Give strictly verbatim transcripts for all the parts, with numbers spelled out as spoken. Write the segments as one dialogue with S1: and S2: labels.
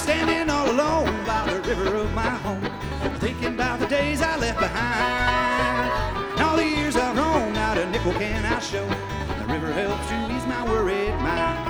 S1: standing all alone by the river of my home, thinking about the days I left behind. And all the years I've roamed, not a nickel can I show. The river helps to ease my worried mind.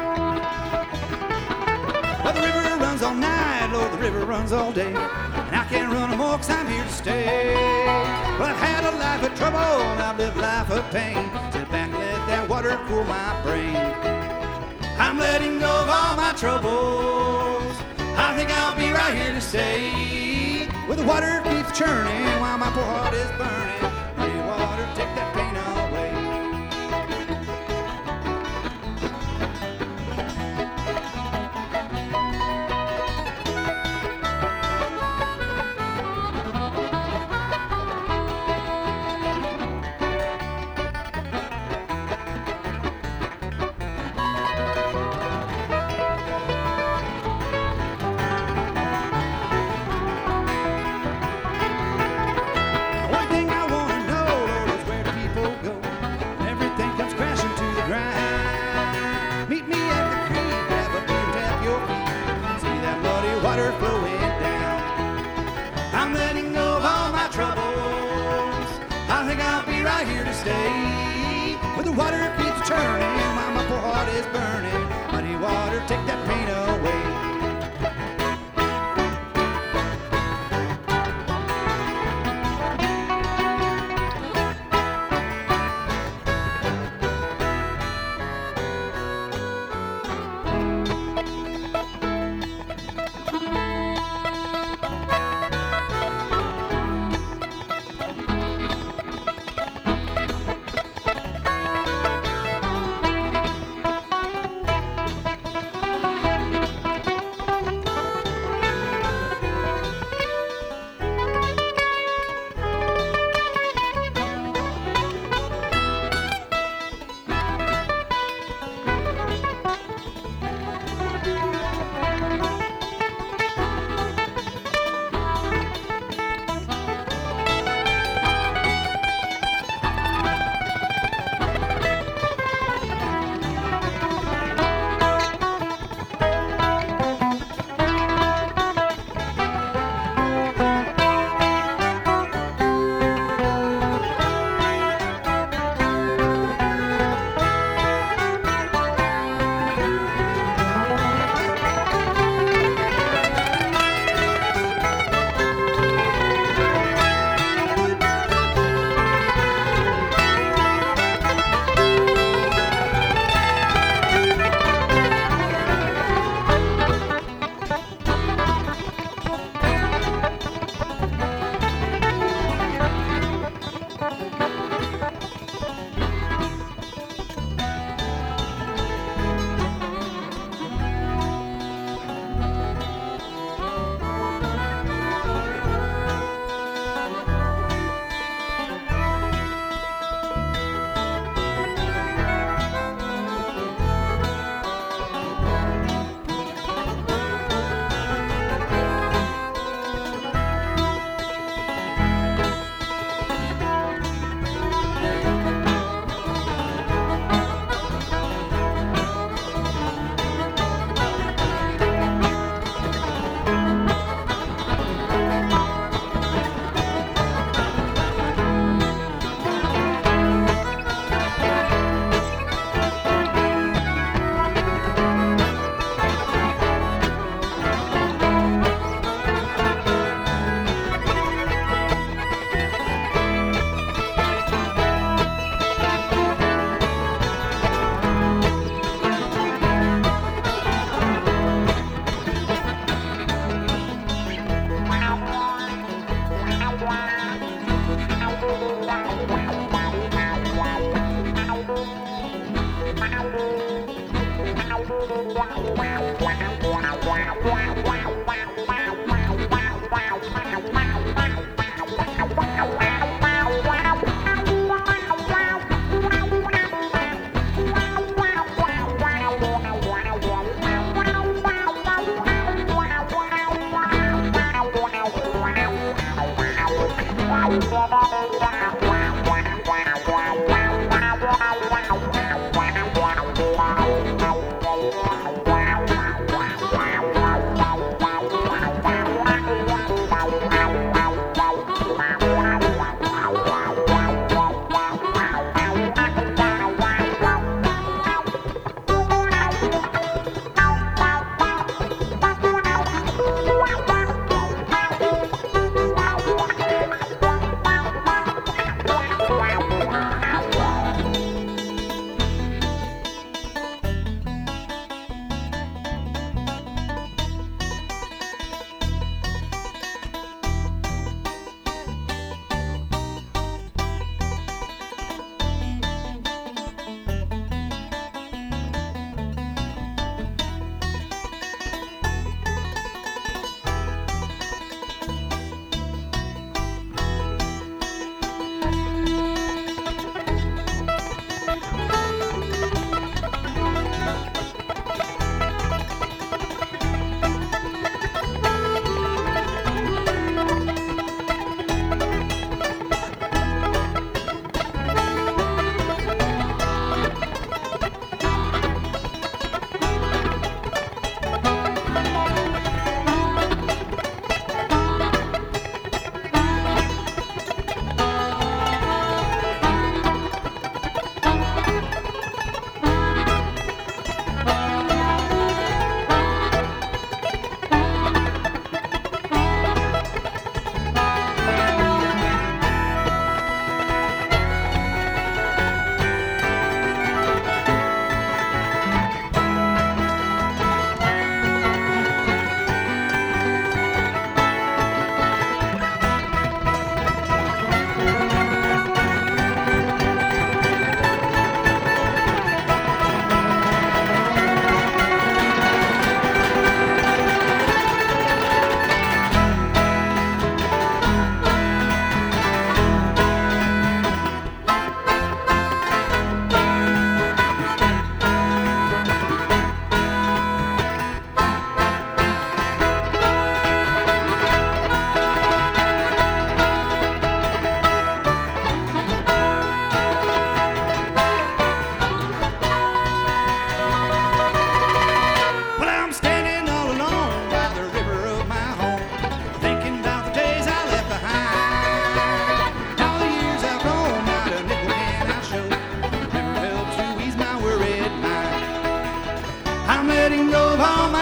S1: Well, the river runs all night, Lord, the river runs all day, and I can't run no more 'cause I'm here to stay. Well, I've had a life of trouble, and I've lived a life of pain. Sit back and let that water cool my brain. I'm letting go of all my troubles. I think I'll be right here to stay. Where the water keeps churning while my poor heart is burning. Muddy water, take that pain away. Stay where the water keeps churning while my poor heart is burning. Muddy water, take that pain away.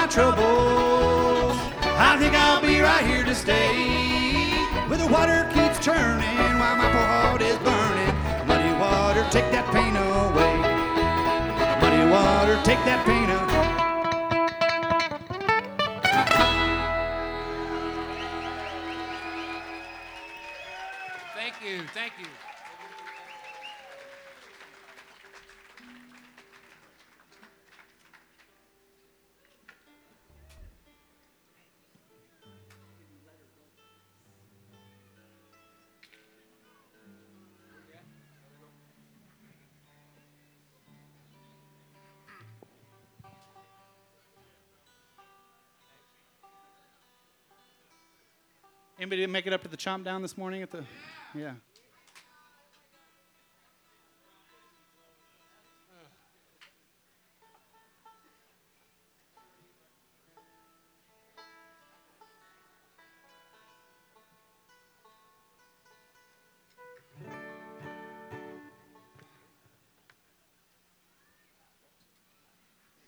S1: troubles. I think I'll be right here to stay, where the water keeps churning while my poor heart is burning. Muddy water, take that pain away. Muddy water, take that pain away.
S2: Thank you, thank you.
S1: Anybody make it up to the Chomp Down this morning at the, yeah.